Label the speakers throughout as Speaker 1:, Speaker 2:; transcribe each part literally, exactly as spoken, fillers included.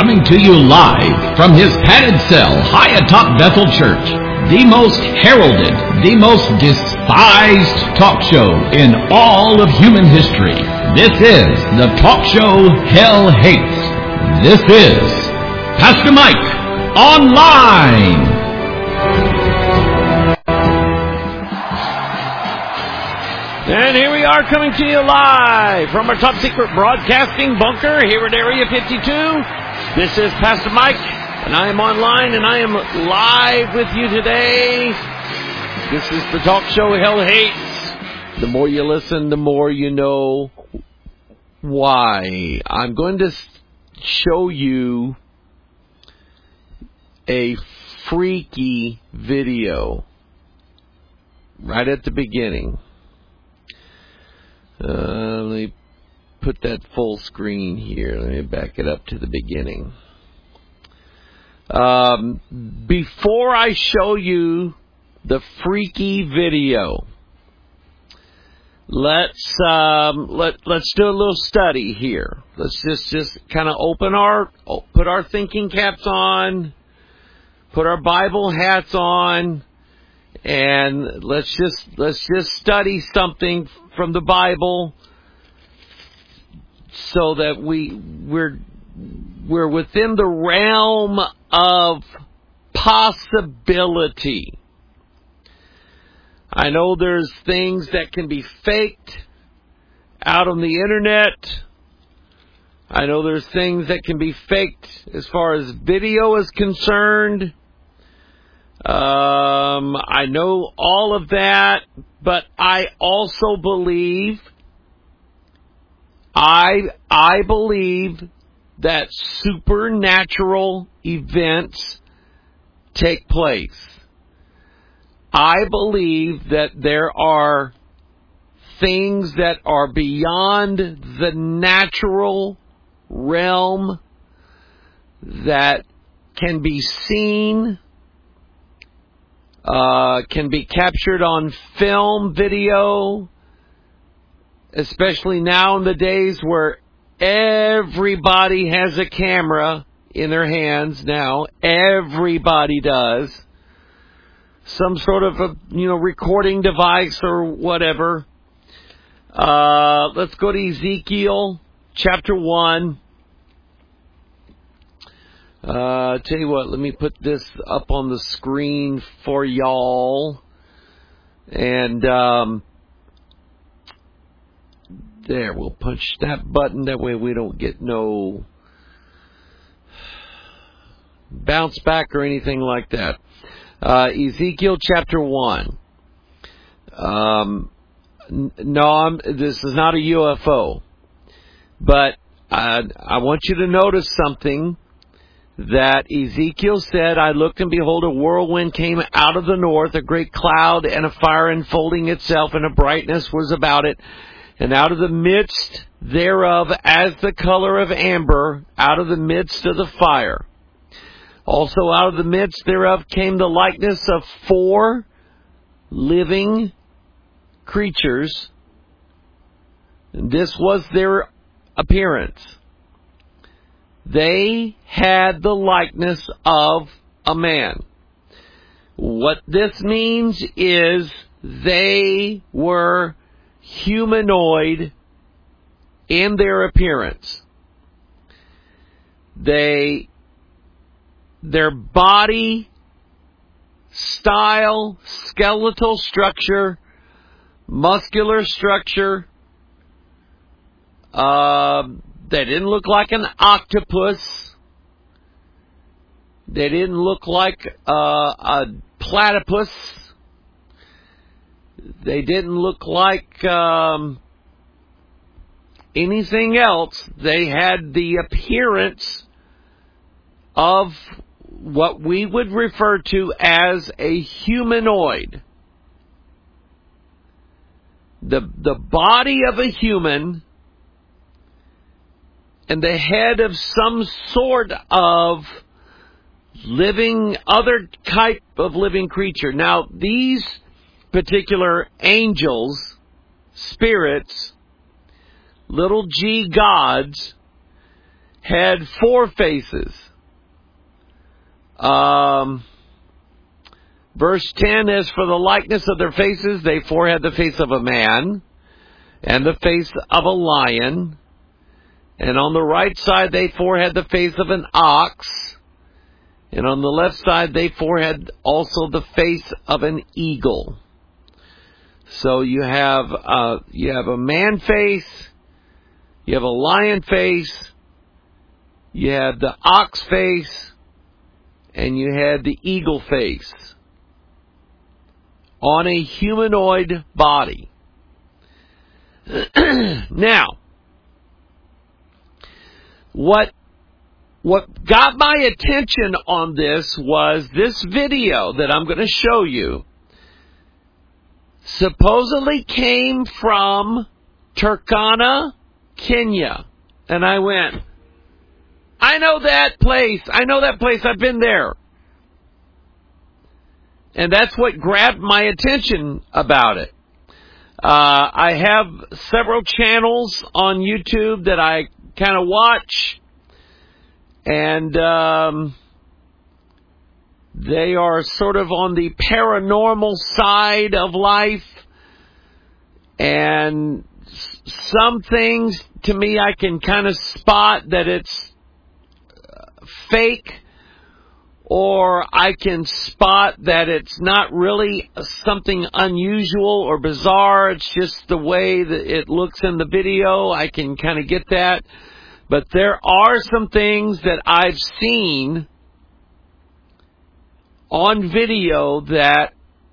Speaker 1: coming to you live from his padded cell high atop Bethel Church. The most heralded, the most despised talk show in all of human history. This is the talk show Hell Hates. This is Pastor Mike Online.
Speaker 2: And here we are coming to you live from our top secret broadcasting bunker here at Area fifty-two. This is Pastor Mike, and I am online, and I am live with you today. This is the talk show Hell Hates. The more you listen, the more you know why. I'm going to show you a freaky video right at the beginning. Uh, let me put that full screen here. Let me back it up to the beginning. Um, before I show you the freaky video, let's um, let let's do a little study here. Let's just just kind of open our put our thinking caps on, put our Bible hats on, and let's just let's just study something from the Bible, so that we we're we're within the realm of possibility. I know there's things that can be faked out on the internet. I know there's things that can be faked as far as video is concerned. Um, I know all of that, but I also believe, I, I believe that supernatural events take place. I believe that there are things that are beyond the natural realm that can be seen, Uh, can be captured on film, video, especially now in the days where everybody has a camera in their hands now. Everybody does. Some sort of a, you know, recording device or whatever. Uh, let's go to Ezekiel chapter one. Uh, tell you what, let me put this up on the screen for y'all. And, um, there, we'll punch that button. That way we don't get no bounce back or anything like that. Uh, Ezekiel chapter one. Um, no, I'm, this is not a U F O. But I, I want you to notice something. That Ezekiel said, I looked and behold a whirlwind came out of the north, a great cloud and a fire enfolding itself, and a brightness was about it. And out of the midst thereof, as the color of amber, out of the midst of the fire. Also out of the midst thereof came the likeness of four living creatures. And this was their appearance. They had the likeness of a man. What this means is they were humanoid in their appearance. They, their body, style, skeletal structure, muscular structure, uh, they didn't look like an octopus. They didn't look like uh, a platypus. They didn't look like um, anything else. They had the appearance of what we would refer to as a humanoid. The, the body of a human and the head of some sort of living, other type of living creature. Now, these particular angels, spirits, little g gods, had four faces. Um, verse ten, as for the likeness of their faces, they four had the face of a man and the face of a lion. And on the right side, they four had the face of an ox. And on the left side, they four had also the face of an eagle. So you have uh, you have a man face, you have a lion face, you have the ox face, and you had the eagle face on a humanoid body. Now, what what got my attention on this was this video that I'm going to show you. Supposedly came from Turkana, Kenya. And I went, I know that place. I know that place. I've been there. And that's what grabbed my attention about it. Uh, I have several channels on YouTube that I kind of watch. And um, they are sort of on the paranormal side of life. And some things, to me, I can kind of spot that it's fake. Or I can spot that it's not really something unusual or bizarre. It's just the way that it looks in the video. I can kind of get that. But there are some things that I've seen on video that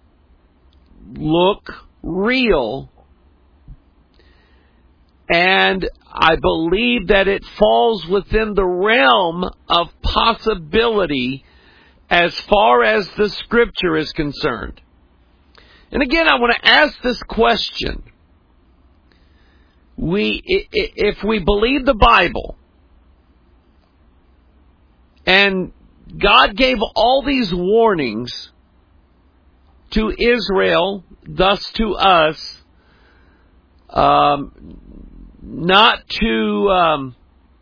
Speaker 2: look real. And I believe that it falls within the realm of possibility as far as the Scripture is concerned. And again, I want to ask this question. We, if we believe the Bible, and God gave all these warnings to Israel, thus to us, um, not to um,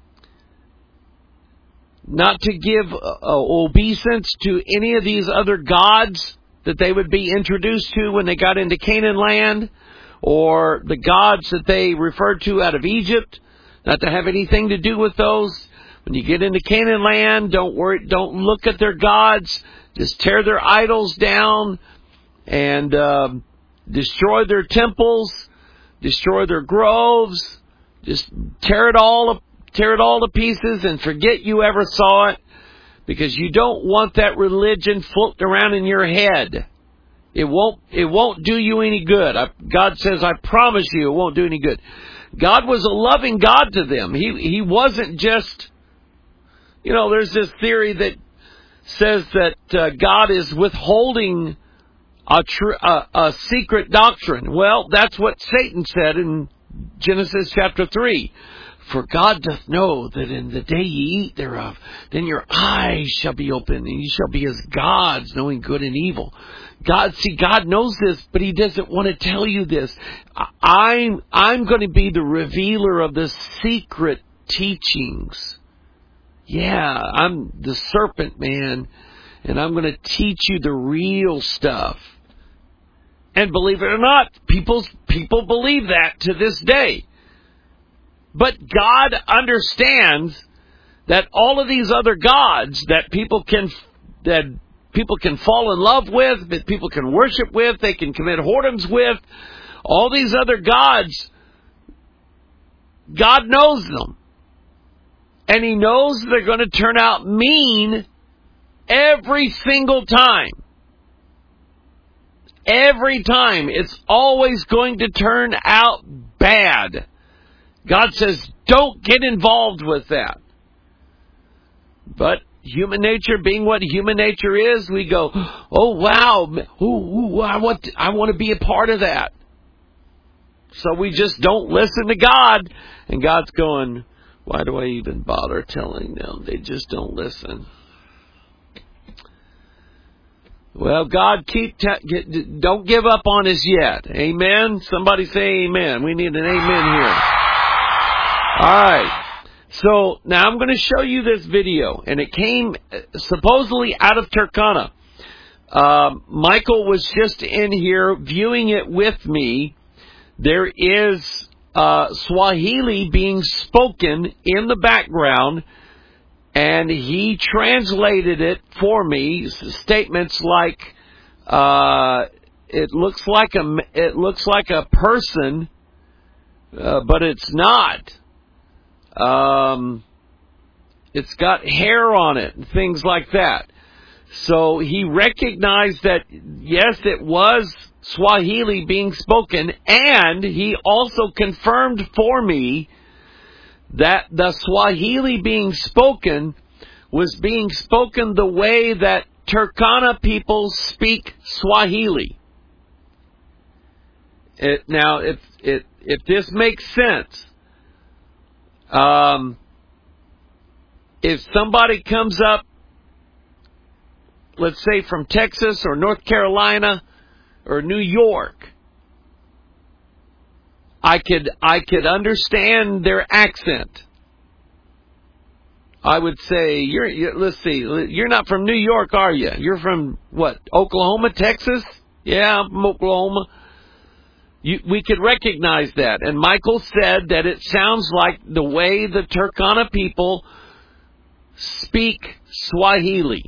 Speaker 2: not to give uh, obeisance to any of these other gods that they would be introduced to when they got into Canaan land, or the gods that they referred to out of Egypt, not to have anything to do with those. When you get into Canaan land, don't worry, don't look at their gods. Just tear their idols down and uh, destroy their temples, destroy their groves. Just tear it all, tear it all to pieces and forget you ever saw it, because you don't want that religion floating around in your head. It won't, it won't do you any good. I, God says, I promise you it won't do any good. God was a loving God to them. He, he wasn't just, you know, there's this theory that says that uh, God is withholding a, tr- a, a secret doctrine. Well, that's what Satan said in Genesis chapter three. For God doth know that in the day ye eat thereof, then your eyes shall be opened, and ye shall be as gods, knowing good and evil. God, see, God knows this, but He doesn't want to tell you this. I'm, I'm going to be the revealer of the secret teachings. Yeah, I'm the serpent man, and I'm going to teach you the real stuff. And believe it or not, people, people believe that to this day. But God understands that all of these other gods that people can, that people can fall in love with, that people can worship with, they can commit whoredoms with, all these other gods, God knows them. And He knows they're going to turn out mean every single time. Every time. It's always going to turn out bad. God says, don't get involved with that. But human nature being what human nature is, we go, oh wow, ooh, ooh, I want to, I want to be a part of that. So we just don't listen to God. And God's going, why do I even bother telling them? They just don't listen. Well, God, keep te- don't give up on us yet. Amen? Somebody say amen. We need an amen here. All right. So now I'm going to show you this video, and it came supposedly out of Turkana. Um, Michael was just in here viewing it with me. There is uh, Swahili being spoken in the background, and he translated it for me. Statements like, uh, "It looks like a it looks like a person, uh, but it's not. Um, it's got hair on it," and things like that. So he recognized that, yes, it was Swahili being spoken, and he also confirmed for me that the Swahili being spoken was being spoken the way that Turkana people speak Swahili. It, now, if, if, if this makes sense, um, if somebody comes up, let's say from Texas or North Carolina or New York, I could I could understand their accent. I would say, you're, you're let's see, you're not from New York, are you? You're from what? Oklahoma, Texas? Yeah, I'm from Oklahoma. You, we could recognize that. And Michael said that it sounds like the way the Turkana people speak Swahili.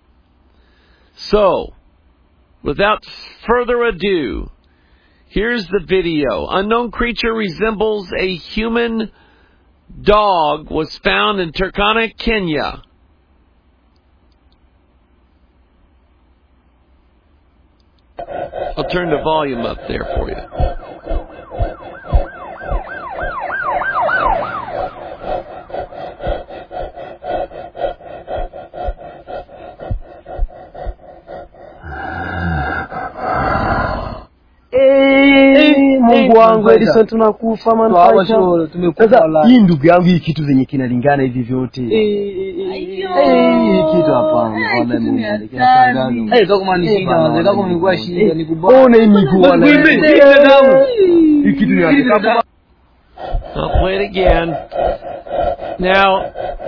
Speaker 2: So, without further ado, here's the video. Unknown creature resembles a human dog was found in Turkana, Kenya. I'll turn the volume up there for you.
Speaker 3: Mungu wangu, Edison, tunakufa man. Sasa hii ndugu yangu, hii kitu zenye kinalingana hivi vyote. Hii kitu hapa wala Mungu kinashangaza. Eh, kama ni shida, ndio kama nilikuwa shida nikubona. Ona hii miguu wala. Hii kitu ni hapa.
Speaker 2: I'll play it again. Now,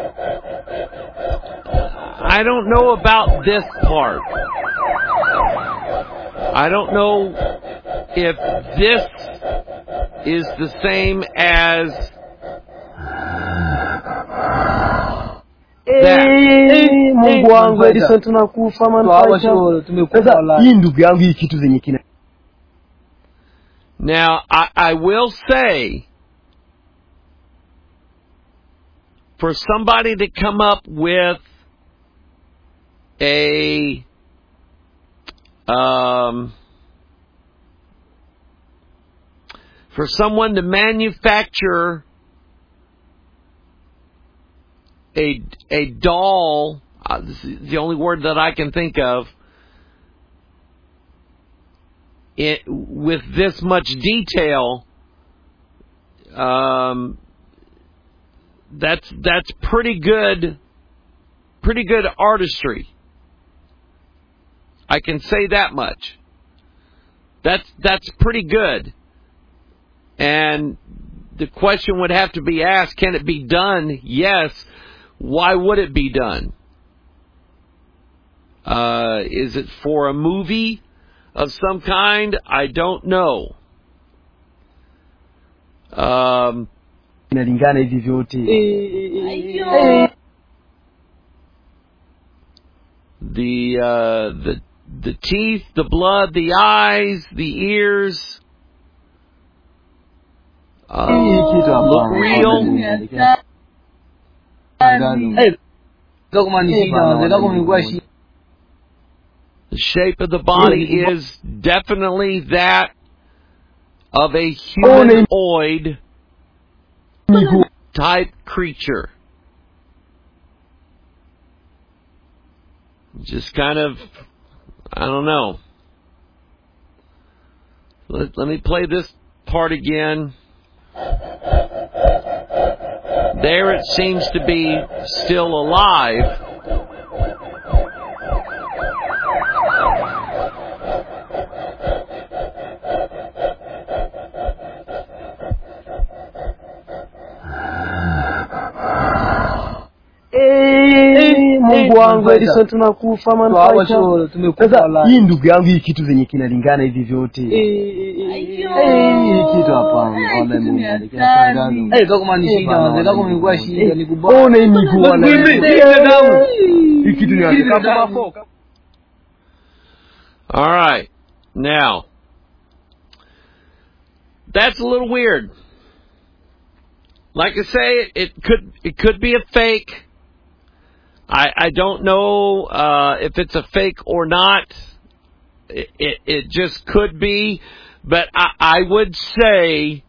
Speaker 2: I don't know about this part. I don't know if this is the same as that.
Speaker 3: Mungu wangu, Edison, tunakufa man. Sasa hii ndugu yangu, hii kitu zenye kina.
Speaker 2: Now, I, I will say, for somebody to come up with a um, for someone to manufacture a a doll, uh, this is the only word that I can think of, it, with this much detail, um, that's that's pretty good, pretty good artistry. I can say that much. That's that's pretty good. And the question would have to be asked, can it be done? Yes. Why would it be done? Uh, is it for a movie of some kind? I don't know. Um,
Speaker 3: inalingana hivi vyote.
Speaker 2: The uh, the the teeth, the blood, the eyes, the ears. Uh, look real. The shape of the body is definitely that of a humanoid type creature. Just kind of, I don't know. Let, let me play this part again. There it seems to be still alive.
Speaker 3: Mungu wangu Edison tunakufa manufacture. Sasa hii ndugu yangu hii kitu zenye kinalingana hivi vyote. Eh hii kitu hapana. Wala Mungu kinashangaza. Eh kama ni shida mzee kama mingua shida ni kubwa. Ona hii miguu wala. Hii kitu ni kama foka.
Speaker 2: All right. Now, that's a little weird. Like I say, it, it could it could be a fake. I I don't know uh, if it's a fake or not. It, it it just could be, but I, I would say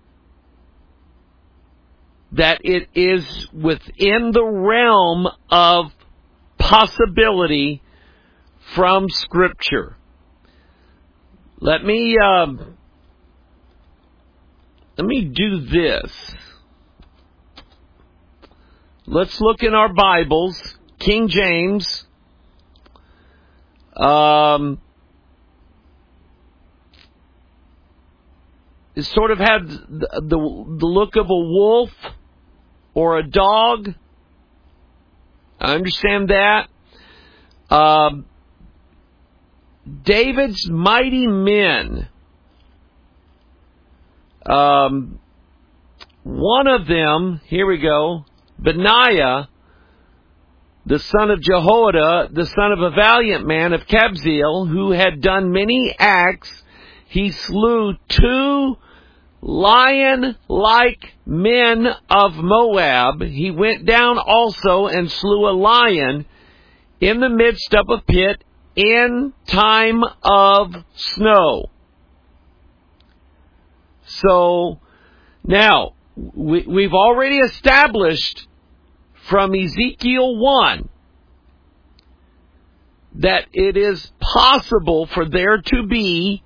Speaker 2: that it is within the realm of possibility from Scripture. Let me um, let me do this. Let's look in our Bibles, King James. Um, it sort of had the, the the look of a wolf or a dog. I understand that. Um, David's mighty men. Um, one of them, here we go, Benaiah, the son of Jehoiada, the son of a valiant man of Kabzeel, who had done many acts. He slew two lion-like men of Moab. He went down also and slew a lion in the midst of a pit in time of snow. So, now, we, we've already established from Ezekiel one that it is possible for there to be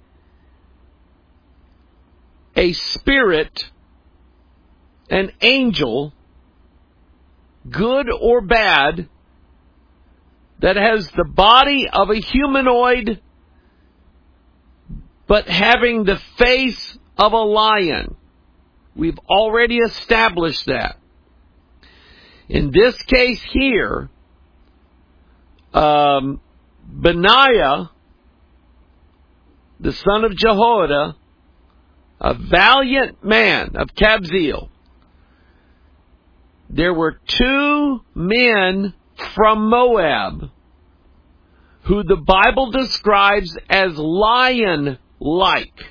Speaker 2: a spirit, an angel, good or bad, that has the body of a humanoid but having the face of a lion. We've already established that. In this case here, um, Benaiah, the son of Jehoiada, a valiant man of Kabzeel, there were two men from Moab who the Bible describes as lion-like.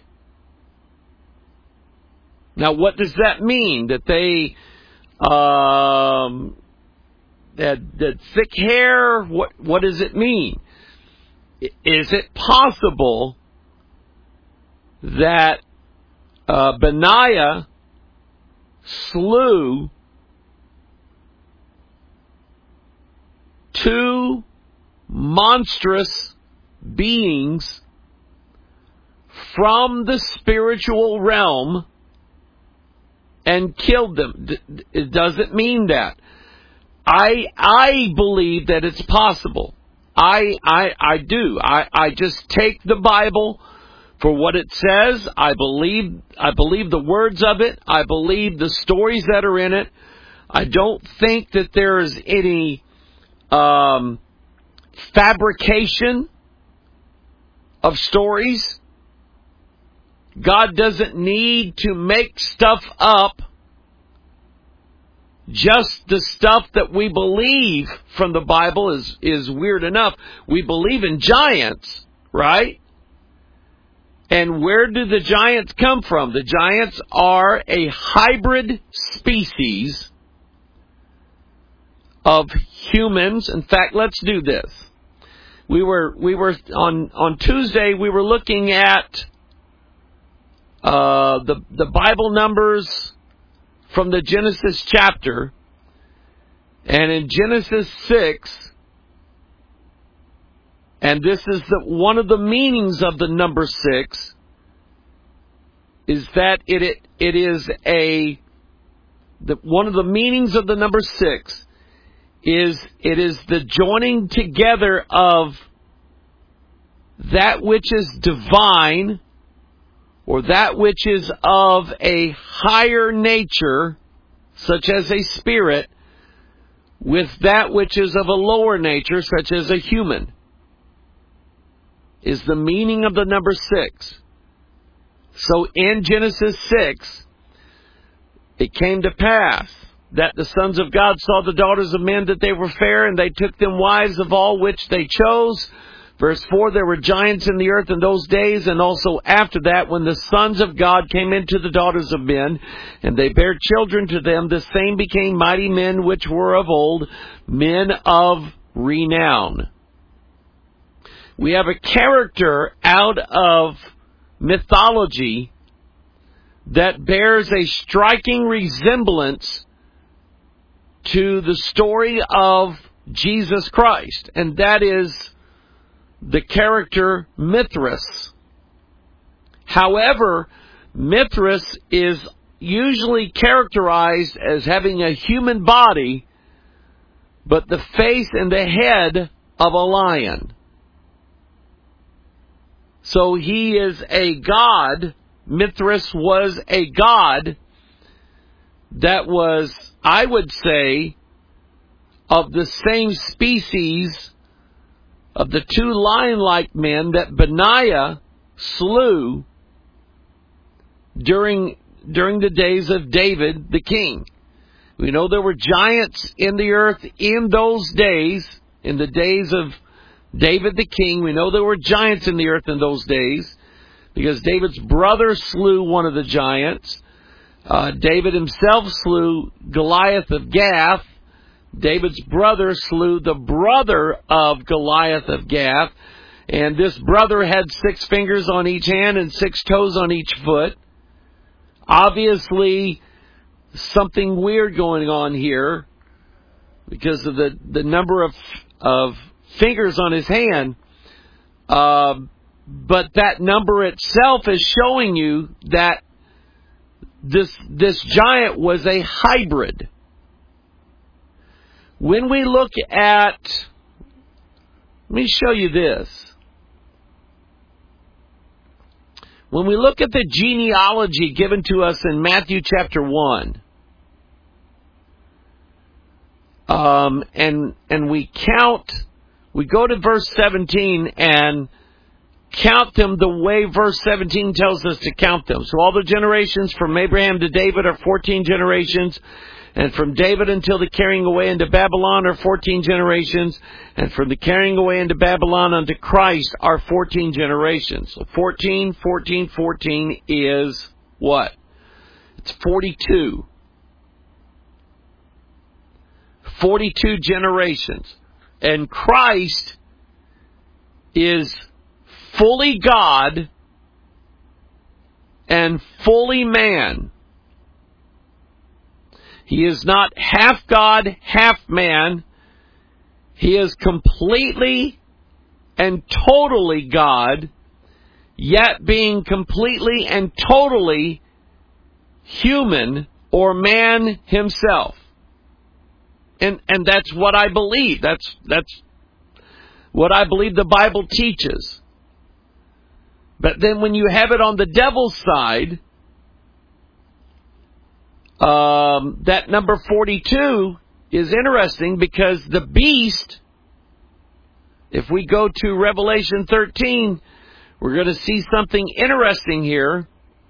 Speaker 2: Now, what does that mean? That they um, had, had thick hair? What, what does it mean? Is it possible that uh, Benaiah slew two monstrous beings from the spiritual realm and killed them? It doesn't mean that. I I believe that it's possible. I I I do. I, I just take the Bible for what it says. I believe I believe the words of it. I believe the stories that are in it. I don't think that there is any um, fabrication of stories. God doesn't need to make stuff up. Just the stuff that we believe from the Bible is, is weird enough. We believe in giants, right? And where do the giants come from? The giants are a hybrid species of humans. In fact, let's do this. We were we were on on Tuesday. We were looking at uh, the the Bible numbers from the Genesis chapter, and in Genesis six, and this is the one of the meanings of the number six, is that it it, it is a the one of the meanings of the number six is it is the joining together of that which is divine, or that which is of a higher nature, such as a spirit, with that which is of a lower nature, such as a human, is the meaning of the number six. So in Genesis six, it came to pass that the sons of God saw the daughters of men that they were fair, and they took them wives of all which they chose. Verse four, there were giants in the earth in those days, and also after that, when the sons of God came into the daughters of men, and they bare children to them, the same became mighty men which were of old, men of renown. We have a character out of mythology that bears a striking resemblance to the story of Jesus Christ, and that is the character Mithras. However, Mithras is usually characterized as having a human body, but the face and the head of a lion. So he is a god. Mithras was a god that was, I would say, of the same species of the two lion-like men that Benaiah slew during during the days of David the king. We know there were giants in the earth in those days, in the days of David the king. We know there were giants in the earth in those days because David's brother slew one of the giants. Uh, David himself slew Goliath of Gath. David's brother slew the brother of Goliath of Gath. And this brother had six fingers on each hand and six toes on each foot. Obviously, something weird going on here because of the, the number of, of fingers on his hand. Uh, but that number itself is showing you that this, this giant was a hybrid. When we look at, let me show you this. When we look at the genealogy given to us in Matthew chapter one, um, and and we count, we go to verse seventeen and count them the way verse seventeen tells us to count them. So all the generations from Abraham to David are fourteen generations. And from David until the carrying away into Babylon are fourteen generations. And from the carrying away into Babylon unto Christ are fourteen generations. So fourteen, fourteen, fourteen is what? It's forty-two. forty-two generations. And Christ is fully God and fully man. He is not half God, half man. He is completely and totally God, yet being completely and totally human or man himself. And and that's what I believe. That's that's what I believe the Bible teaches. But then when you have it on the devil's side, Um, that number forty-two is interesting because the beast, if we go to Revelation thirteen, we're going to see something interesting here.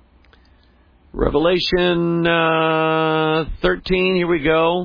Speaker 2: Revelation uh, thirteen, here we go.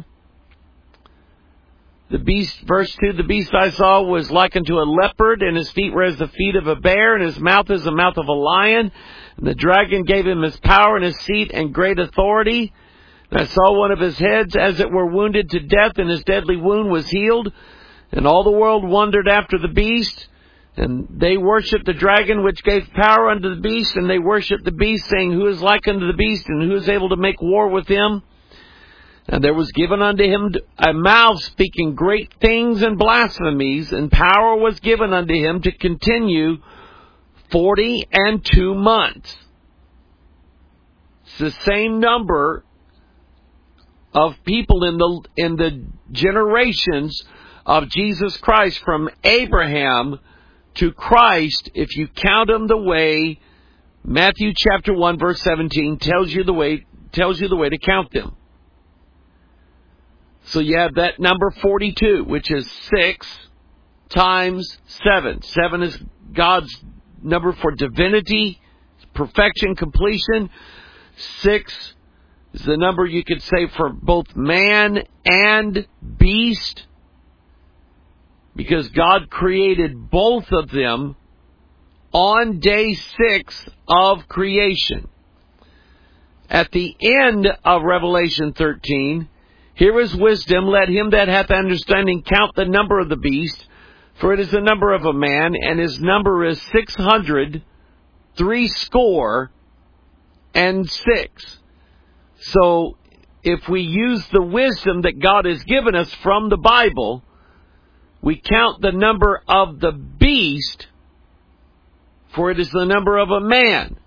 Speaker 2: The beast, verse two, the beast I saw was like unto a leopard, and his feet were as the feet of a bear, and his mouth as the mouth of a lion. And the dragon gave him his power and his seat and great authority. And I saw one of his heads as it were wounded to death, and his deadly wound was healed. And all the world wondered after the beast, and they worshipped the dragon which gave power unto the beast, and they worshipped the beast, saying, Who is like unto the beast, and who is able to make war with him? And there was given unto him a mouth speaking great things and blasphemies, and power was given unto him to continue forty and two months. It's the same number of people in the in the generations of Jesus Christ from Abraham to Christ, if you count them the way Matthew chapter one verse seventeen tells you the way tells you the way to count them. So you have that number forty-two, which is six times seven. Seven is God's number for divinity, perfection, completion. Six is the number you could say for both man and beast, because God created both of them on day six of creation. At the end of Revelation thirteen, here is wisdom. Let him that hath understanding count the number of the beast, for it is the number of a man, and his number is six hundred, three score, and six. So, if we use the wisdom that God has given us from the Bible, we count the number of the beast, for it is the number of a man.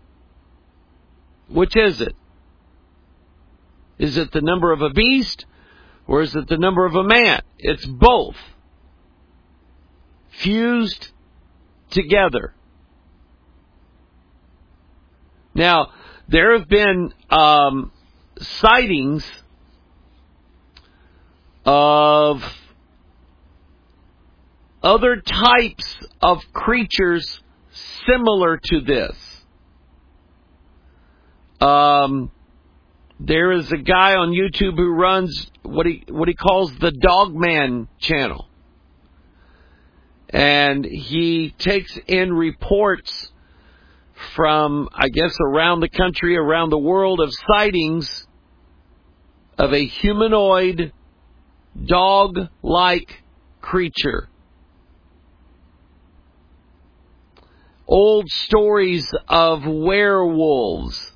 Speaker 2: Which is it? Is it the number of a beast, or is it the number of a man? It's both fused together. Now, there have been um, sightings of other types of creatures similar to this. Um, there is a guy on YouTube who runs what he what he calls the Dogman channel, and he takes in reports from, I guess, around the country, around the world, of sightings of a humanoid, dog-like creature. Old stories of werewolves.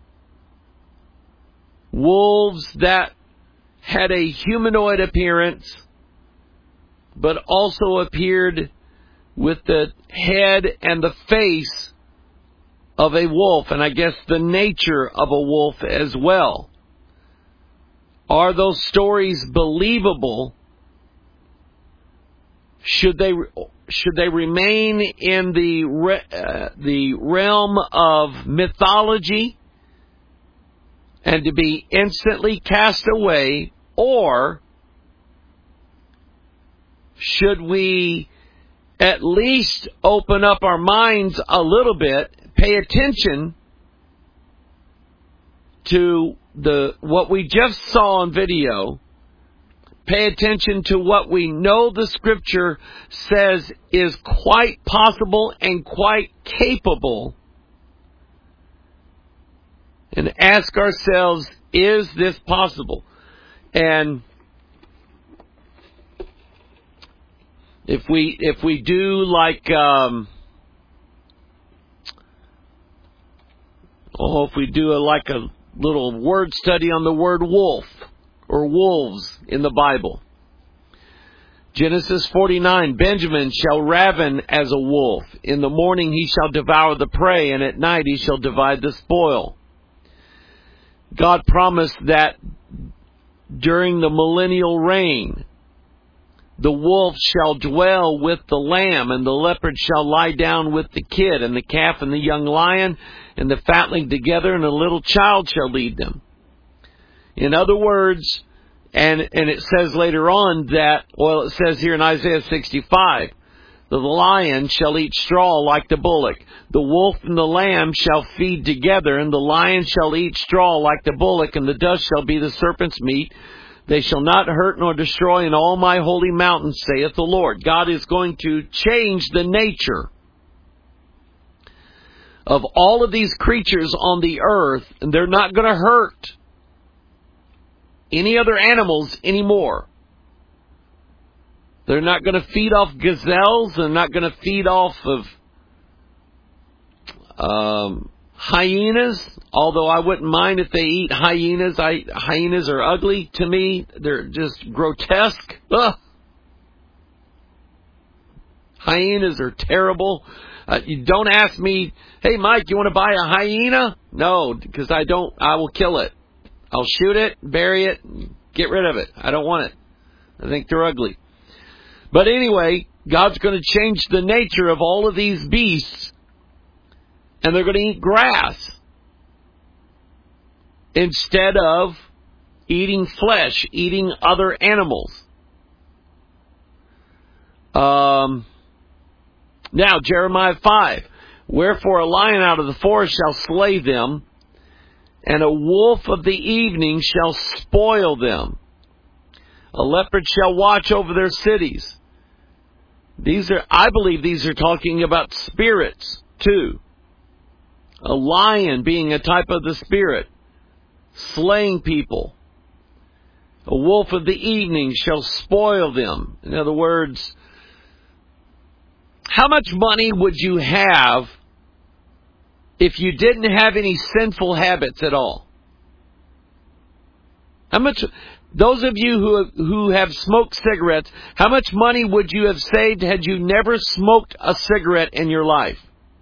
Speaker 2: Wolves that had a humanoid appearance, but also appeared with the head and the face of a wolf, and I guess the nature of a wolf as well. Are those stories believable? Should they should they remain in the re, uh, the realm of mythology and to be instantly cast away, or should we at least open up our minds a little bit, pay attention to the what we just saw on video, pay attention to what we know the Scripture says is quite possible and quite capable, and ask ourselves, is this possible? And if we if we do like um, oh, if we do a, like a little word study on the word wolf or wolves in the Bible. Genesis forty-nine, Benjamin shall raven as a wolf. In the morning he shall devour the prey, and at night he shall divide the spoil. God promised that during the millennial reign, the wolf shall dwell with the lamb, and the leopard shall lie down with the kid, and the calf and the young lion, and the fatling together, and a little child shall lead them. In other words, and, and it says later on that, well, it says here in Isaiah sixty-five, the lion shall eat straw like the bullock. The wolf and the lamb shall feed together, and the lion shall eat straw like the bullock, and the dust shall be the serpent's meat. They shall not hurt nor destroy in all my holy mountains, saith the Lord. God is going to change the nature of all of these creatures on the earth, and they're not going to hurt any other animals anymore. They're not going to feed off gazelles. They're not going to feed off of um, hyenas, although I wouldn't mind if they eat hyenas. I, hyenas are ugly to me. They're just grotesque. Ugh. Hyenas are terrible. Uh, you don't ask me, hey, Mike, you want to buy a hyena? No, because I don't. I will kill it. I'll shoot it, bury it, get rid of it. I don't want it. I think they're ugly. But anyway, God's going to change the nature of all of these beasts, and they're going to eat grass instead of eating flesh, eating other animals. Um, now, Jeremiah five. Wherefore a lion out of the forest shall slay them, and a wolf of the evening shall spoil them. A leopard shall watch over their cities. These are, I believe these are talking about spirits, too. A lion being a type of the spirit, slaying people. A wolf of the evening shall spoil them. In other words, how much money would you have if you didn't have any sinful habits at all? How much, those of you who who have smoked cigarettes, how much money would you have saved had you never smoked a cigarette in your life?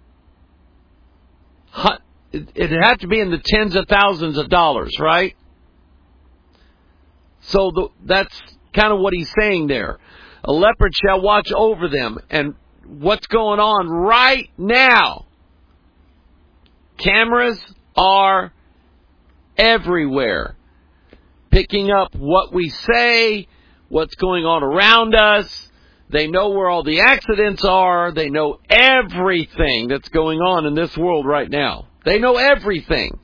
Speaker 2: It'd have to be in the tens of thousands of dollars, right? So the, that's kind of what he's saying there. A leopard shall watch over them. And what's going on right now? Cameras are everywhere, picking up what we say, what's going on around us. They know where all the accidents are. They know everything that's going on in this world right now. They know everything.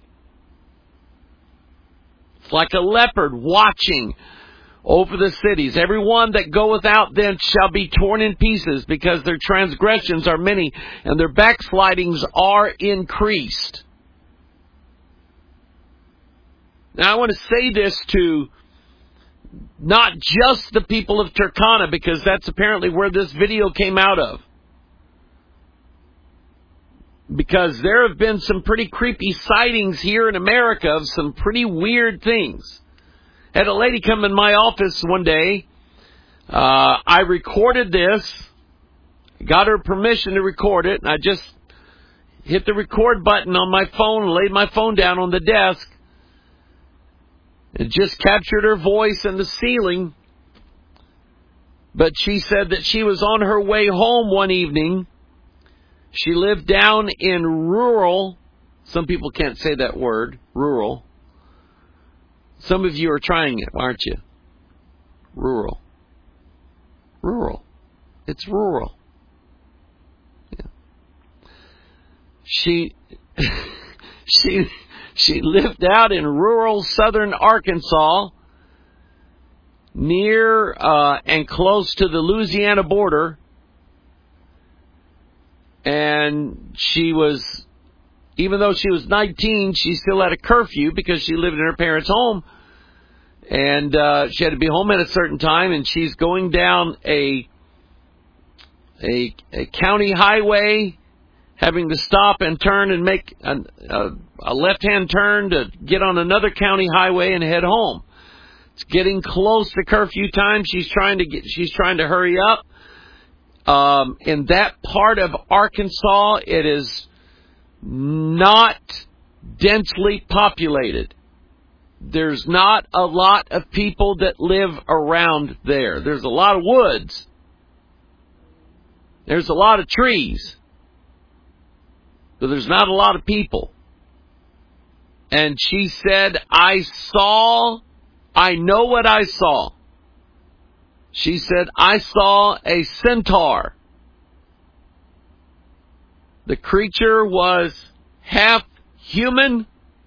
Speaker 2: It's like a leopard watching over the cities. Every one that goeth out then shall be torn in pieces, because their transgressions are many and their backslidings are increased. Now I want to say this to not just the people of Turkana, because that's apparently where this video came out of. Because there have been some pretty creepy sightings here in America of some pretty weird things. Had a lady come in my office one day. Uh, I recorded this. Got her permission to record it. And I just hit the record button on my phone and laid my phone down on the desk. It just captured her voice and the ceiling. But she said that she was on her way home one evening. She lived down in rural. Some people can't say that word, rural. Some of you are trying it, aren't you? Rural. Rural. It's rural. Yeah. She, she, she lived out in rural southern Arkansas, near uh, and close to the Louisiana border. And she was, even though she was nineteen, she still had a curfew because she lived in her parents' home. And uh, she had to be home at a certain time. And she's going down a, a, a county highway, having to stop and turn and make a, a, a left-hand turn to get on another county highway and head home. It's getting close to curfew time. She's trying to get, she's trying to hurry up. Um, in that part of Arkansas, it is not densely populated. There's not a lot of people that live around there. There's a lot of woods. There's a lot of trees. But there's not a lot of people. And she said, I saw, I know what I saw. She said, I saw a centaur. The creature was half human,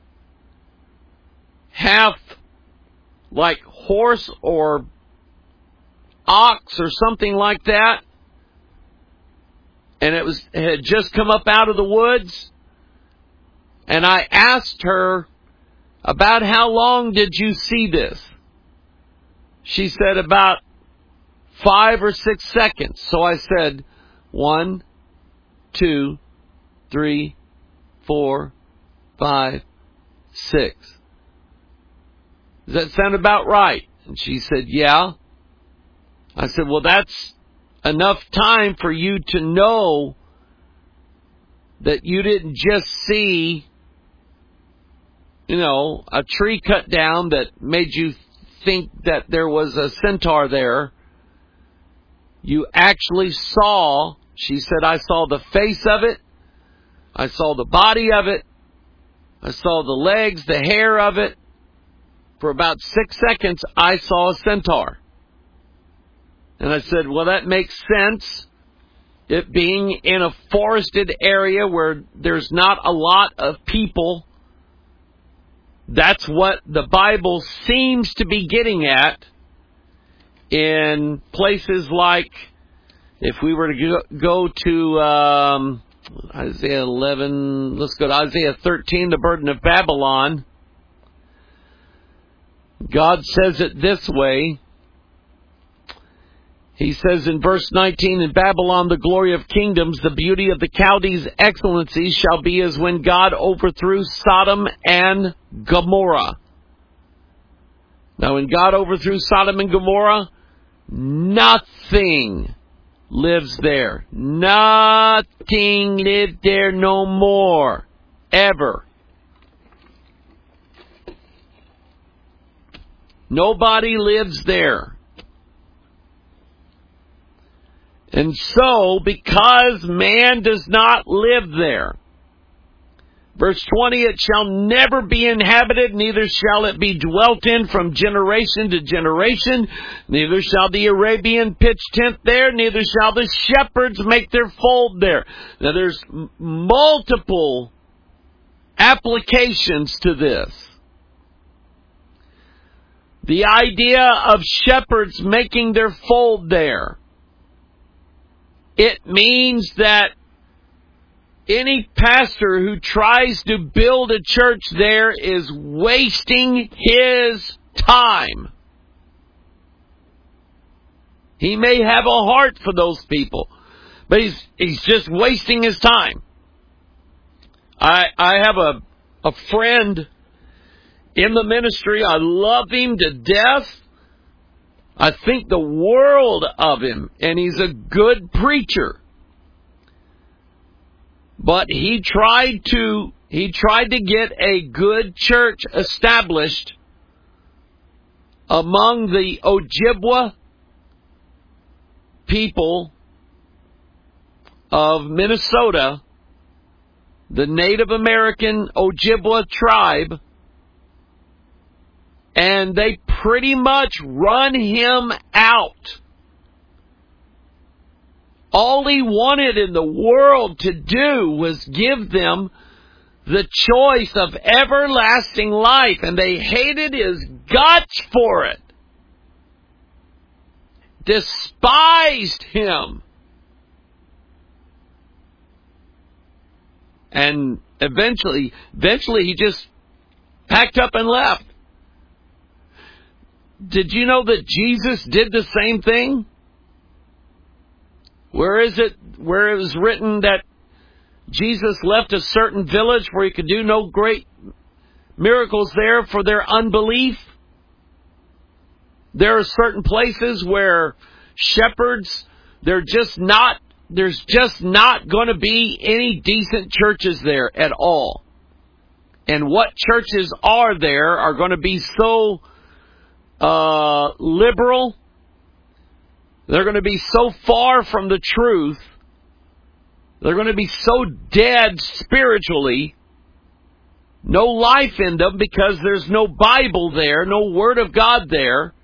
Speaker 2: half like horse or ox or something like that. And it was it had just come up out of the woods. And I asked her, about how long did you see this? She said, about five or six seconds. So I said, one, two, three, four, five, six. Does that sound about right? And she said, yeah. I said, well, that's enough time for you to know that you didn't just see, you know, a tree cut down that made you think that there was a centaur there. You actually saw, she said, I saw the face of it. I saw the body of it. I saw the legs, the hair of it. for about six seconds, I saw a centaur. And I said, well, that makes sense. It being in a forested area where there's not a lot of people. That's what the Bible seems to be getting at in places like, if we were to go to um, Isaiah eleven, let's go to Isaiah thirteen, the burden of Babylon. God says it this way. He says in verse nineteen, in Babylon, the glory of kingdoms, the beauty of the Chaldees' excellency shall be as when God overthrew Sodom and Gomorrah. Now, when God overthrew Sodom and Gomorrah, nothing lives there. Nothing lived there no more. Ever. Nobody lives there. And so, because man does not live there, verse twenty, it shall never be inhabited, neither shall it be dwelt in from generation to generation, neither shall the Arabian pitch tent there, neither shall the shepherds make their fold there. Now there's m- multiple applications to this. The idea of shepherds making their fold there. It means that any pastor who tries to build a church there is wasting his time. He may have a heart for those people, but he's he's just wasting his time. I I have a a friend in the ministry. I love him to death. I think the world of him, and he's a good preacher. But he tried to he tried to get a good church established among the Ojibwa people of Minnesota, the Native American Ojibwa tribe. And they pretty much run him out. All he wanted in the world to do was give them the choice of everlasting life, and they hated his guts for it. Despised him. And eventually, eventually he just packed up and left. Did you know that Jesus did the same thing? Where is it, where it was written that Jesus left a certain village where he could do no great miracles there for their unbelief? There are certain places where shepherds, they're just not, there's just not going to be any decent churches there at all. And what churches are there are going to be so Uh, liberal. They're going to be so far from the truth. They're going to be so dead spiritually. No life in them because there's no Bible there, no Word of God there.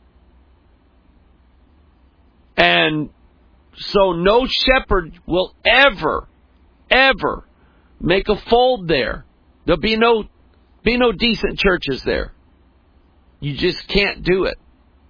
Speaker 2: And so no shepherd will ever, ever make a fold there. There'll be no, be no decent churches there. You just can't do it.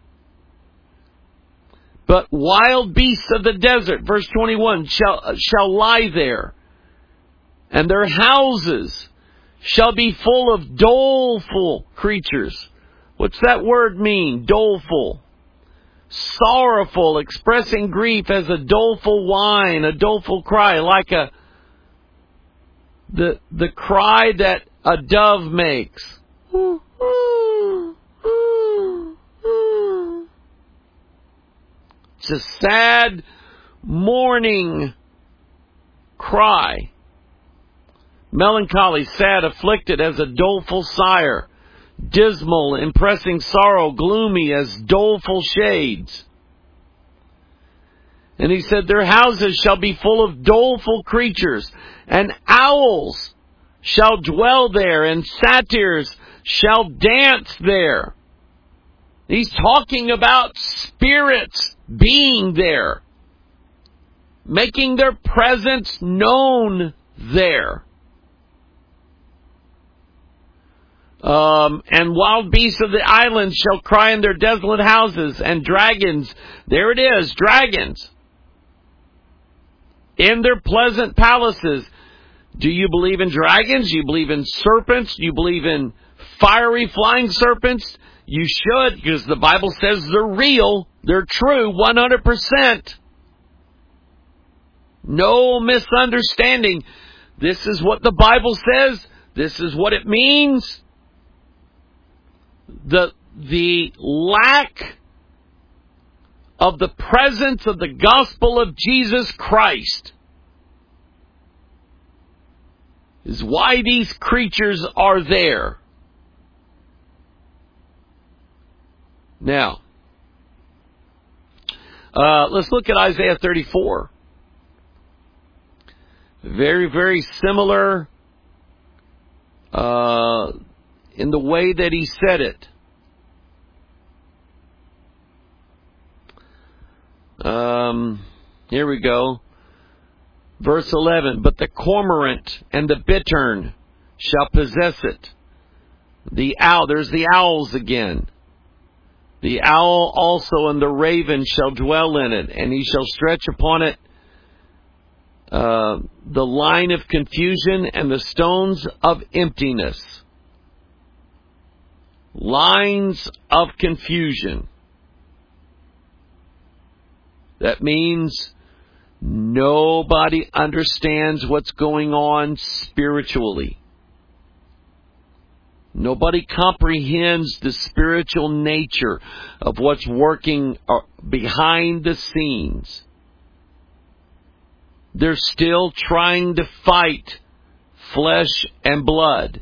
Speaker 2: But wild beasts of the desert, verse twenty-one, shall, shall lie there. And their houses shall be full of doleful creatures. What's that word mean? Doleful. Sorrowful, expressing grief as a doleful whine, a doleful cry, like a the the cry that a dove makes. It's a sad, mourning cry. Melancholy, sad, afflicted as a doleful sire. Dismal, impressing sorrow, gloomy as doleful shades. And he said, their houses shall be full of doleful creatures, and owls shall dwell there, and satyrs shall dance there. He's talking about spirits being there, making their presence known there. Um, and wild beasts of the islands shall cry in their desolate houses, and dragons, there it is, dragons, in their pleasant palaces. Do you believe in dragons? Do you believe in serpents? Do you believe in fiery flying serpents? You should, because the Bible says they're real, they're true, one hundred percent. No misunderstanding. This is what the Bible says. This is what it means. The, the lack of the presence of the gospel of Jesus Christ is why these creatures are there. Now, uh, let's look at Isaiah thirty-four. Very, very similar uh, in the way that he said it. Um, here we go. Verse eleven, but the cormorant and the bittern shall possess it. The owl, there's the owls again. The owl also and the raven shall dwell in it, and he shall stretch upon it uh, the line of confusion and the stones of emptiness. Lines of confusion. That means nobody understands what's going on spiritually. Nobody comprehends the spiritual nature of what's working behind the scenes. They're still trying to fight flesh and blood.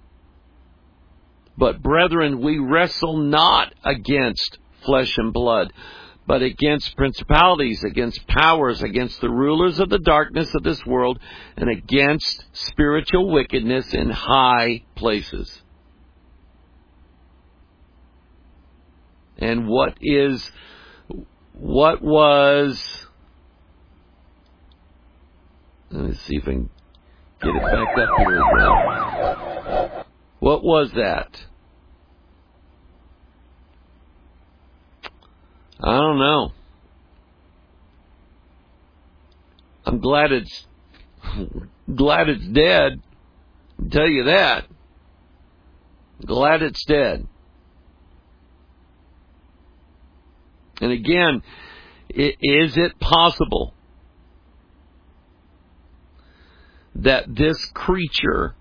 Speaker 2: But brethren, we wrestle not against flesh and blood, but against principalities, against powers, against the rulers of the darkness of this world, and against spiritual wickedness in high places. And what is, what was, let me see if I can get it back up here again. What was that? I don't know. I'm glad it's glad it's dead. I'll tell you that. Glad it's dead. And again, is it possible that this creature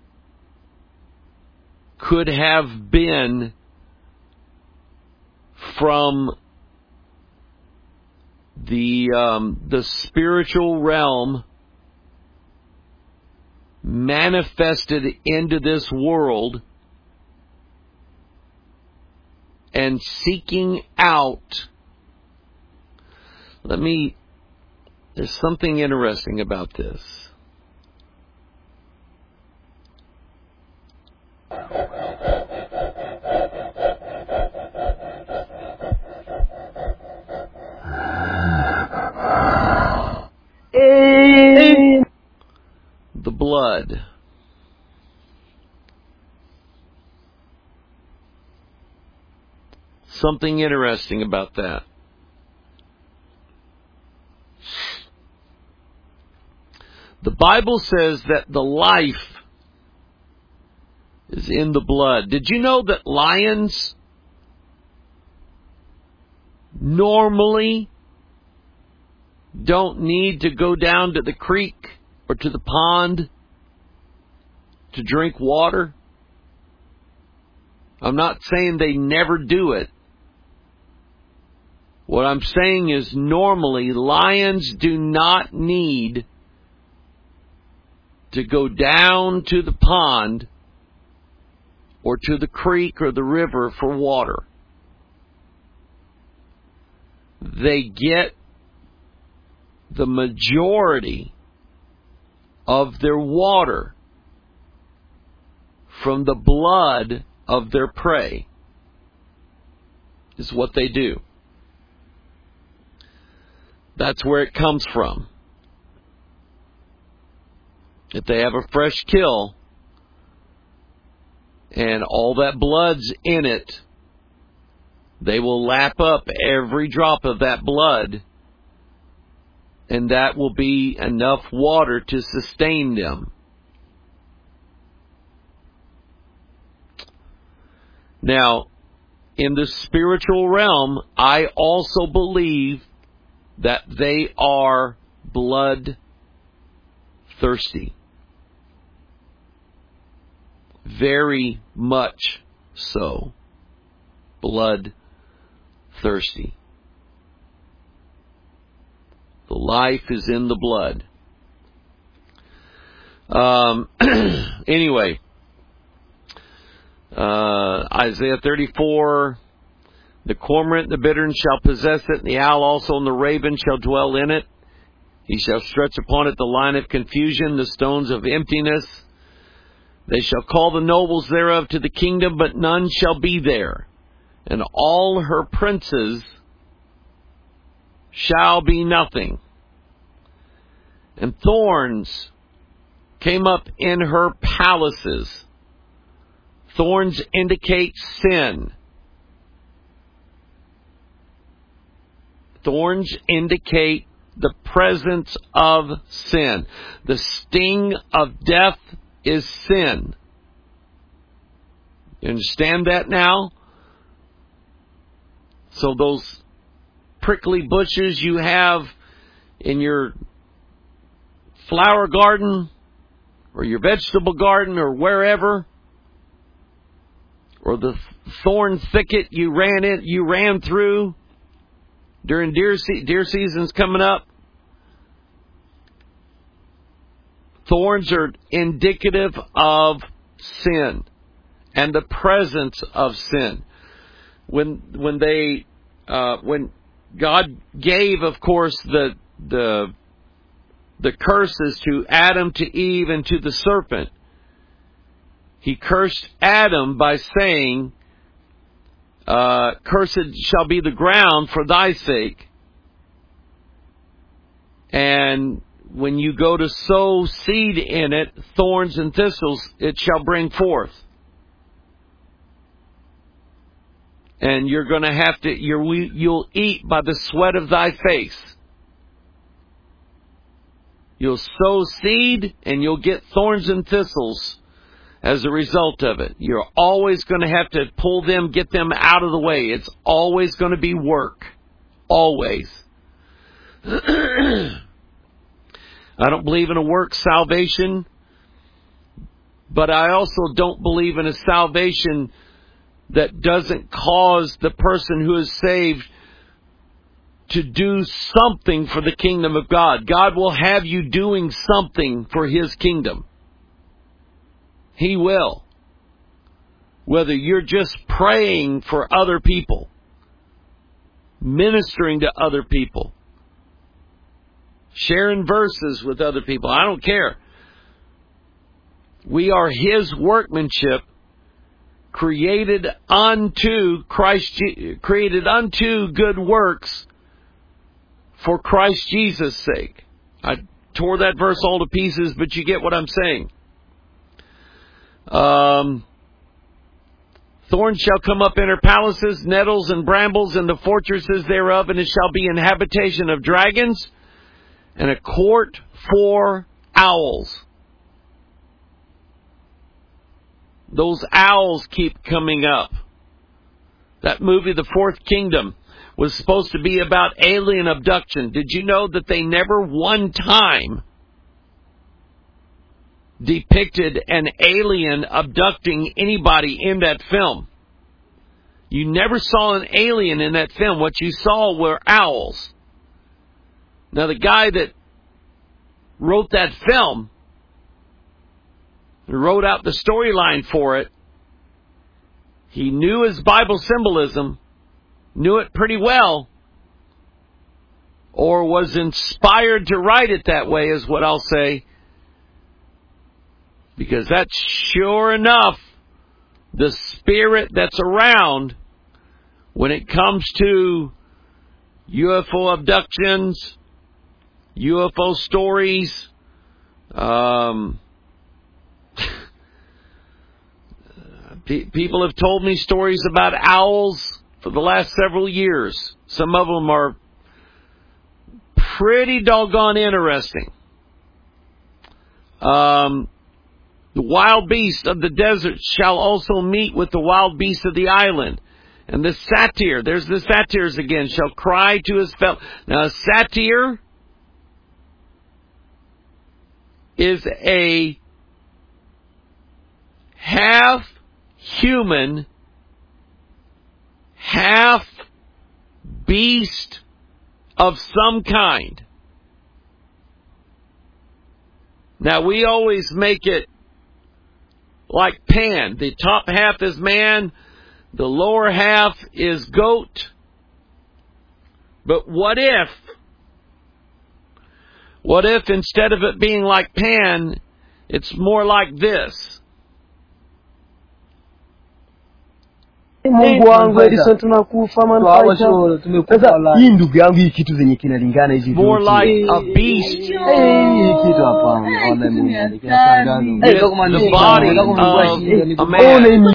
Speaker 2: could have been from the um, the spiritual realm manifested into this world and seeking out? Let me, there's something interesting about this. The blood. Something interesting about that. The Bible says that the life is in the blood. Did you know that lions normally don't need to go down to the creek or to the pond to drink water? I'm not saying they never do it. What I'm saying is normally lions do not need to go down to the pond or to the creek or the river for water. They get the majority of their water from the blood of their prey. Is what they do. That's where it comes from. If they have a fresh kill and all that blood's in it, they will lap up every drop of that blood, and that will be enough water to sustain them. Now, in the spiritual realm, I also believe that they are blood thirsty. Very much so. Blood thirsty. The life is in the blood. Um, anyway, uh, Isaiah thirty-four, the cormorant, the bittern shall possess it, and the owl also, and the raven shall dwell in it. He shall stretch upon it the line of confusion, the stones of emptiness. They shall call the nobles thereof to the kingdom, but none shall be there. And all her princes shall be nothing. And thorns came up in her palaces. Thorns indicate sin. Thorns indicate the presence of sin. The sting of death is sin. You understand that now? So those prickly bushes you have in your flower garden or your vegetable garden or wherever, or the thorn thicket you ran in, you ran through during deer, se- deer season's coming up. Thorns are indicative of sin and the presence of sin. When when they uh, when God gave, of course, the the the curses to Adam, to Eve, and to the serpent, He cursed Adam by saying, uh, "Cursed shall be the ground for thy sake." And when you go to sow seed in it, thorns and thistles it shall bring forth. And you're going to have to, you're, you'll eat by the sweat of thy face. You'll sow seed and you'll get thorns and thistles as a result of it. You're always going to have to pull them, get them out of the way. It's always going to be work. Always. I don't believe in a work salvation, but I also don't believe in a salvation that doesn't cause the person who is saved to do something for the kingdom of God. God will have you doing something for His kingdom. He will. Whether you're just praying for other people, ministering to other people, sharing verses with other people, I don't care. We are His workmanship, created unto Christ, created unto good works for Christ Jesus' sake. I tore that verse all to pieces, but you get what I'm saying. Um, thorns shall come up in her palaces, nettles and brambles in the fortresses thereof, and it shall be an habitation of dragons, and a court for owls. Those owls keep coming up. That movie, The Fourth Kingdom, was supposed to be about alien abduction. Did you know that they never one time depicted an alien abducting anybody in that film? You never saw an alien in that film. What you saw were owls. Now, the guy that wrote that film, wrote out the storyline for it, he knew his Bible symbolism, knew it pretty well, or was inspired to write it that way, is what I'll say. Because that sure enough the spirit that's around when it comes to U F O abductions, U F O stories, um, pe- people have told me stories about owls for the last several years. Some of them are pretty doggone interesting. Um, the wild beast of the desert shall also meet with the wild beast of the island. And the satyr, there's the satyrs again, shall cry to his fellow. Now, a satyr is a half human, half beast of some kind. Now, we always make it like Pan. The top half is man, the lower half is goat. But what if, what if instead of it being like Pan, it's more like this?
Speaker 3: Mungu wangu Edison tunakufa manufacture. Sasa hii ndugu yangu hii kitu zenye kinalingana hizi vitu.
Speaker 2: More like a beast.
Speaker 3: Hii kitu hapa. Wala Mungu.
Speaker 2: The body of a man.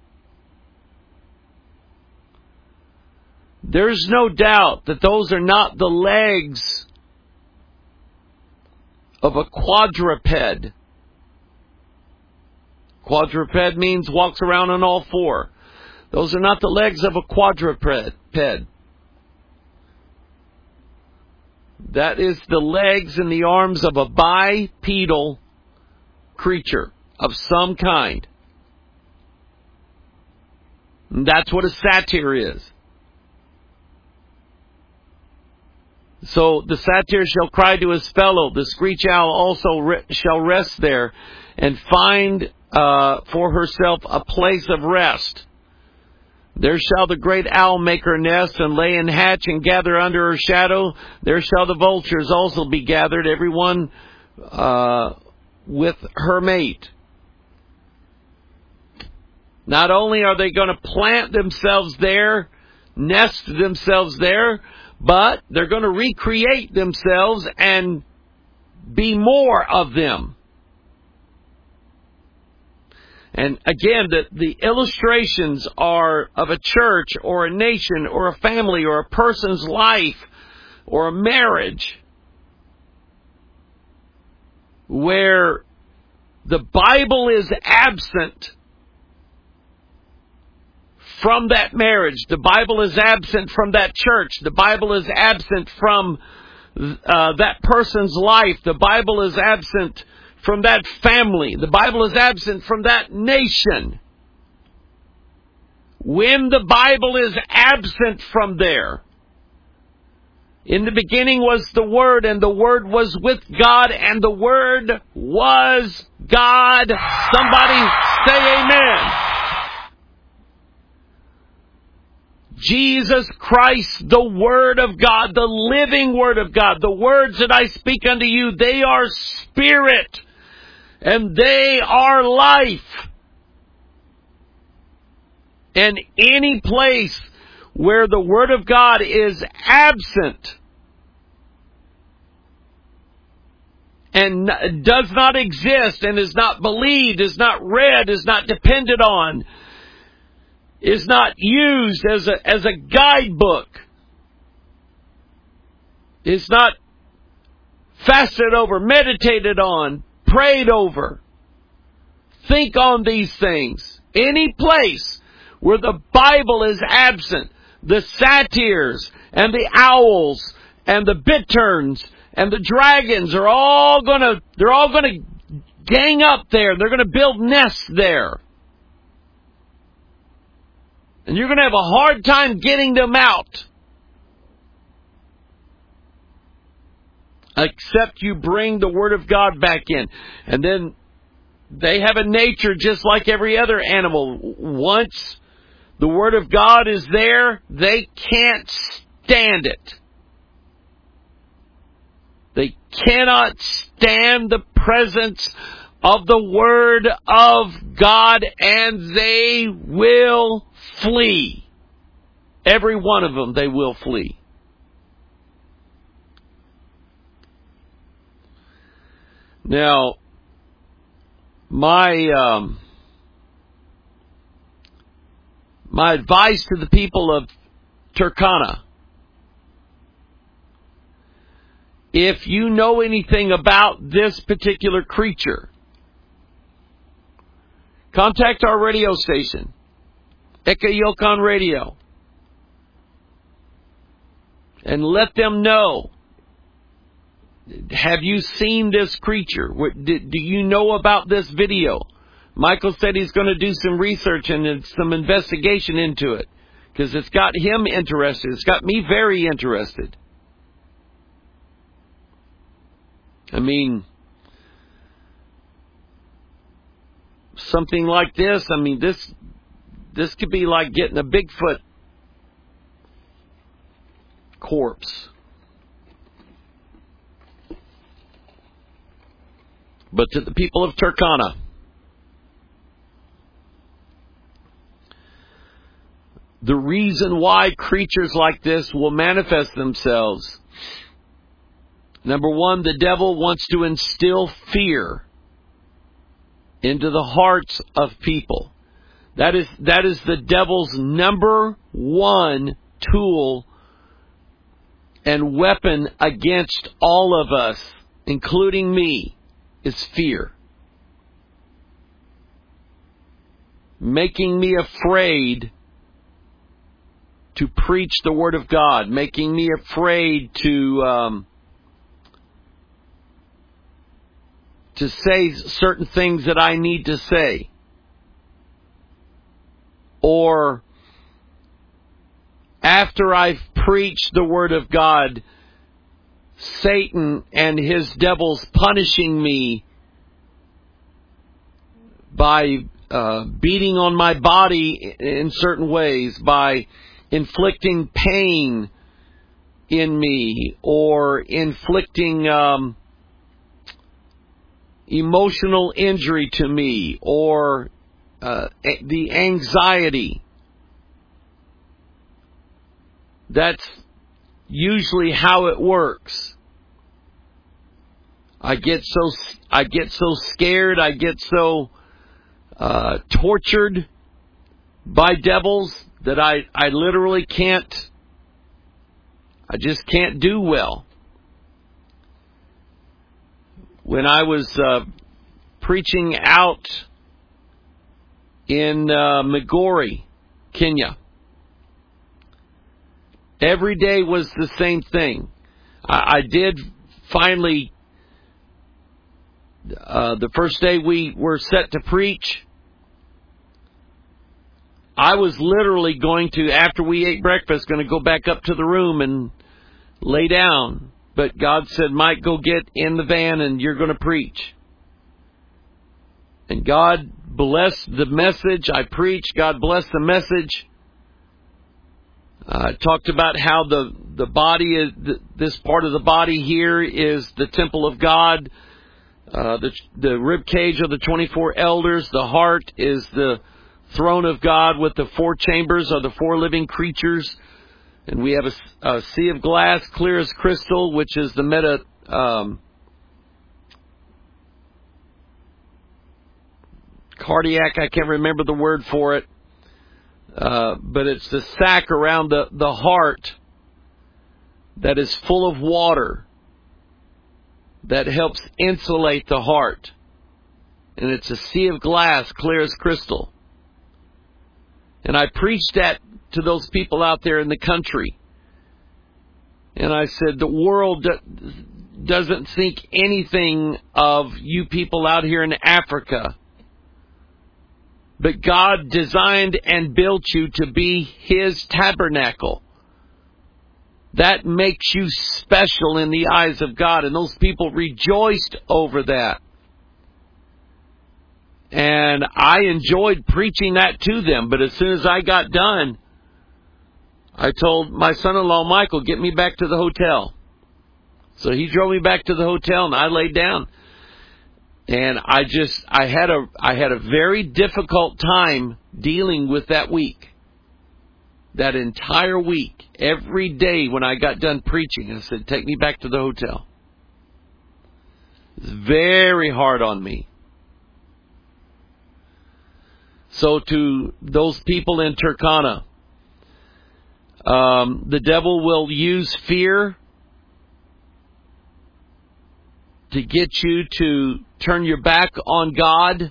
Speaker 2: There's no doubt that those are not the legs of a quadruped. Quadruped means walks around on all four. Those are not the legs of a quadruped. That is the legs and the arms of a bipedal creature of some kind. And that's what a satyr is. So the satyr shall cry to his fellow. The screech owl also re- shall rest there and find uh, for herself a place of rest. There shall the great owl make her nest and lay and hatch and gather under her shadow. There shall the vultures also be gathered, every one uh, with her mate. Not only are they going to plant themselves there, nest themselves there, but they're going to recreate themselves and be more of them. And again, the, the illustrations are of a church or a nation or a family or a person's life or a marriage where the Bible is absent from that marriage. The Bible is absent from that church. The Bible is absent from uh, that person's life. The Bible is absent from that family. The Bible is absent from that nation. When the Bible is absent from there, in the beginning was the Word, and the Word was with God, and the Word was God. Somebody say amen. Jesus Christ, the Word of God, the living Word of God, the words that I speak unto you, they are spirit. And they are life. And any place where the Word of God is absent and does not exist and is not believed, is not read, is not depended on, is not used as a, as a guidebook, is not fasted over, meditated on, prayed over. Think on these things. Any place where the Bible is absent, the satyrs and the owls and the bitterns and the dragons are all gonna, they're all gonna gang up there. They're gonna build nests there. And you're gonna have a hard time getting them out. Except you bring the Word of God back in. And then they have a nature just like every other animal. Once the Word of God is there, they can't stand it. They cannot stand the presence of the Word of God, and they will flee. Every one of them, they will flee. Now, my um, my advice to the people of Turkana: if you know anything about this particular creature, contact our radio station, Eka Yokan Radio, and let them know. Have you seen this creature? Do you know about this video? Michael said he's going to do some research and some investigation into it, because it's got him interested. It's got me very interested. I mean, something like this, I mean, this this could be like getting a Bigfoot corpse. But to the people of Turkana, the reason why creatures like this will manifest themselves, number one, the devil wants to instill fear into the hearts of people. That is, that is the devil's number one tool and weapon against all of us, including me, is fear. Making me afraid to preach the Word of God. Making me afraid to um, to say certain things that I need to say. Or after I've preached the Word of God, Satan and his devils punishing me by uh, beating on my body in certain ways, by inflicting pain in me, or inflicting um, emotional injury to me, or uh, the anxiety. That's usually how it works. I get so I get so scared. I get so uh, tortured by devils that I I literally can't. I just can't do well. When I was uh, preaching out in uh, Migori, Kenya, every day was the same thing. I, I did finally, uh, the first day we were set to preach, I was literally going to, after we ate breakfast, going to go back up to the room and lay down. But God said, Mike, go get in the van and you're going to preach. And God blessed the message. I preached. God blessed the message. I uh, talked about how the, the body, is, the, this part of the body here is the temple of God. Uh, the, the rib cage of the twenty-four elders. The heart is the throne of God with the four chambers of the four living creatures. And we have a, a sea of glass, clear as crystal, which is the meta... Um, cardiac, I can't remember the word for it. Uh, but it's the sac around the, the heart that is full of water that helps insulate the heart. And it's a sea of glass, clear as crystal. And I preached that to those people out there in the country. And I said, the world doesn't think anything of you people out here in Africa. But God designed and built you to be His tabernacle. That makes you special in the eyes of God. And those people rejoiced over that. And I enjoyed preaching that to them. But as soon as I got done, I told my son-in-law, Michael, get me back to the hotel. So he drove me back to the hotel and I laid down. And I just, I had a, I had a very difficult time dealing with that week. That entire week, every day when I got done preaching, I said, take me back to the hotel. It's very hard on me. So to those people in Turkana, um, the devil will use fear to get you to turn your back on God.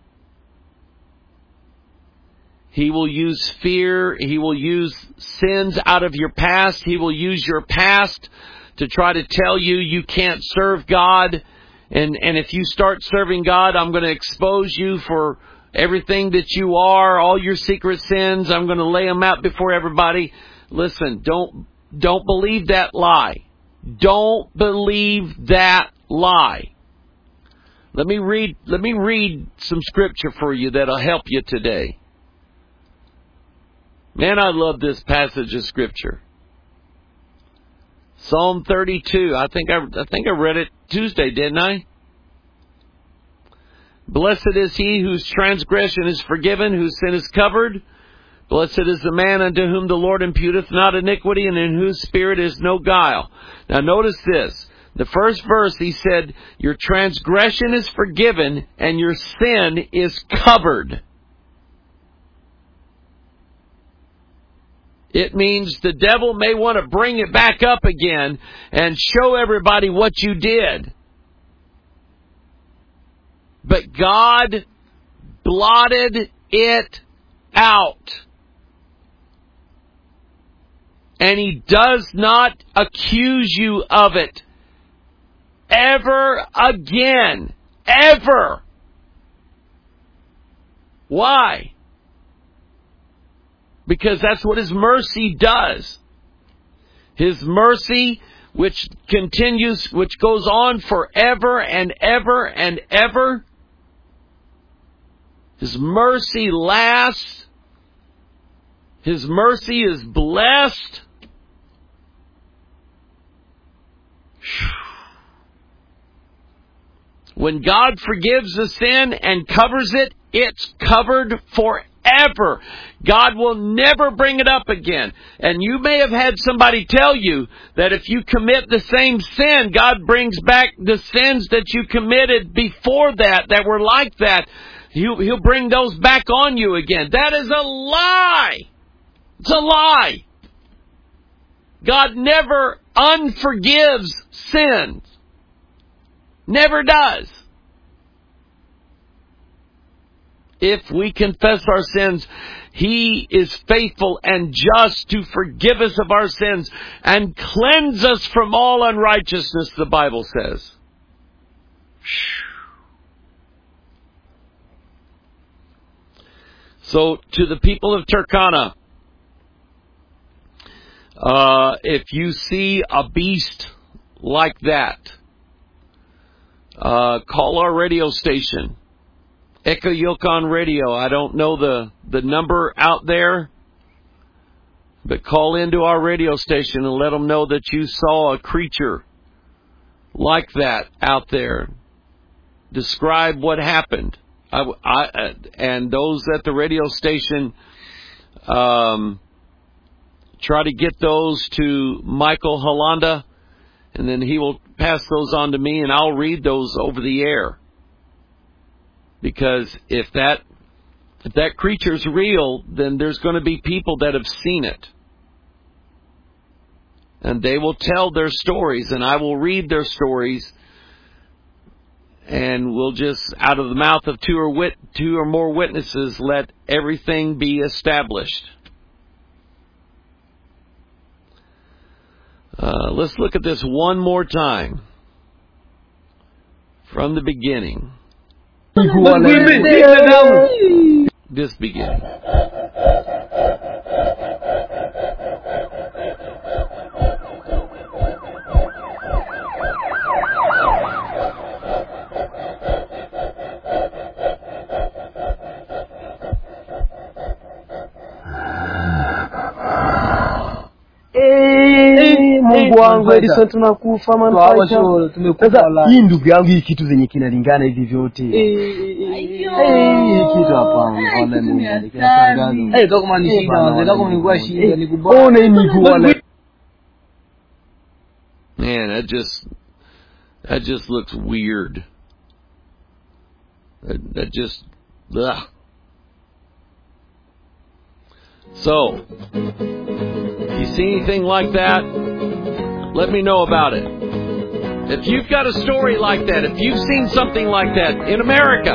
Speaker 2: He will use fear. He will use sins out of your past. He will use your past to try to tell you you can't serve God. And, and if you start serving God, I'm going to expose you for everything that you are, all your secret sins. I'm going to lay them out before everybody. Listen, don't, don't believe that lie. Don't believe that lie. Let me read, let me read some scripture for you that'll help you today. Man, I love this passage of scripture. Psalm thirty-two. I think I, I think I read it Tuesday, didn't I? Blessed is he whose transgression is forgiven, whose sin is covered. Blessed is the man unto whom the Lord imputeth not iniquity, and in whose spirit is no guile. Now notice this. The first verse, he said, your transgression is forgiven, and your sin is covered. It means the devil may want to bring it back up again and show everybody what you did. But God blotted it out. And He does not accuse you of it ever again. Ever. Why? Because that's what His mercy does. His mercy, which continues, which goes on forever and ever and ever. His mercy lasts. His mercy is blessed. When God forgives a sin and covers it, it's covered forever. God will never bring it up again. And you may have had somebody tell you that if you commit the same sin, God brings back the sins that you committed before that, that were like that. He'll, he'll bring those back on you again. That is a lie. It's a lie. God never unforgives sins. Never does. If we confess our sins, He is faithful and just to forgive us of our sins and cleanse us from all unrighteousness, the Bible says. So, to the people of Turkana, uh, if you see a beast like that, uh, call our radio station. Echo Yukon Radio. I don't know the, the number out there, but call into our radio station and let them know that you saw a creature like that out there. Describe what happened. I, I, and those at the radio station, um, try to get those to Michael Hollanda, and then he will pass those on to me, and I'll read those over the air. Because if that if that creature's real, then there's going to be people that have seen it. And they will tell their stories, and I will read their stories. And we'll just, out of the mouth of two or wit, two or more witnesses, let everything be established. Uh, let's look at this one more time. From the beginning. This beginning.
Speaker 3: Mungu wangu Edison tunakufa manufaicha. Sasa hii ndugu yangu hii kitu zenye kinalingana hivi vyote. Eh hii kitu hapana wala Mungu nikitangaza. Eh toka mani shida ndio kama nilikuwa shida nikubona. Ona hii nikuona.
Speaker 2: Man, that just that just looks weird. That, that just ugh. So, if you see anything like that, let me know about it. If you've got a story like that, if you've seen something like that in America,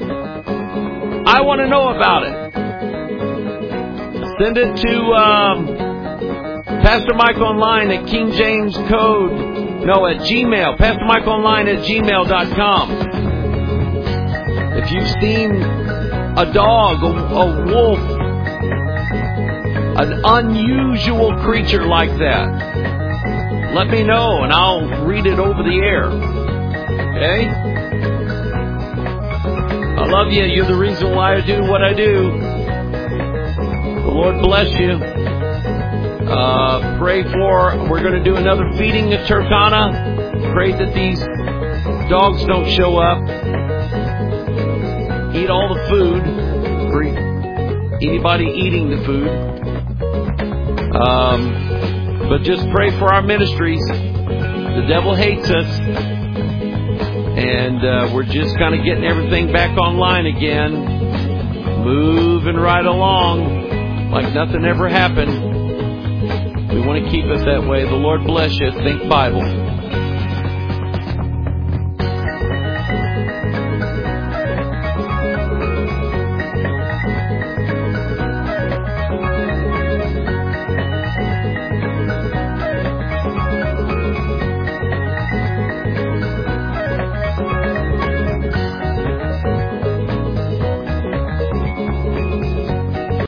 Speaker 2: I want to know about it. Send it to um, Pastor Mike Online at King James Code, no, at Gmail, Pastor Mike Online at gmail dot com. If you've seen a dog, a, a wolf, an unusual creature like that, let me know and I'll read it over the air. Okay? I love you. You're the reason why I do what I do. The Lord bless you. Uh, pray for, we're going to do another feeding at Turkana. Pray that these dogs don't show up. Eat all the food for anybody eating the food. Um, but just pray for our ministries. The devil hates us. And uh, we're just kind of getting everything back online again. Moving right along like nothing ever happened. We want to keep it that way. The Lord bless you. Think Bible.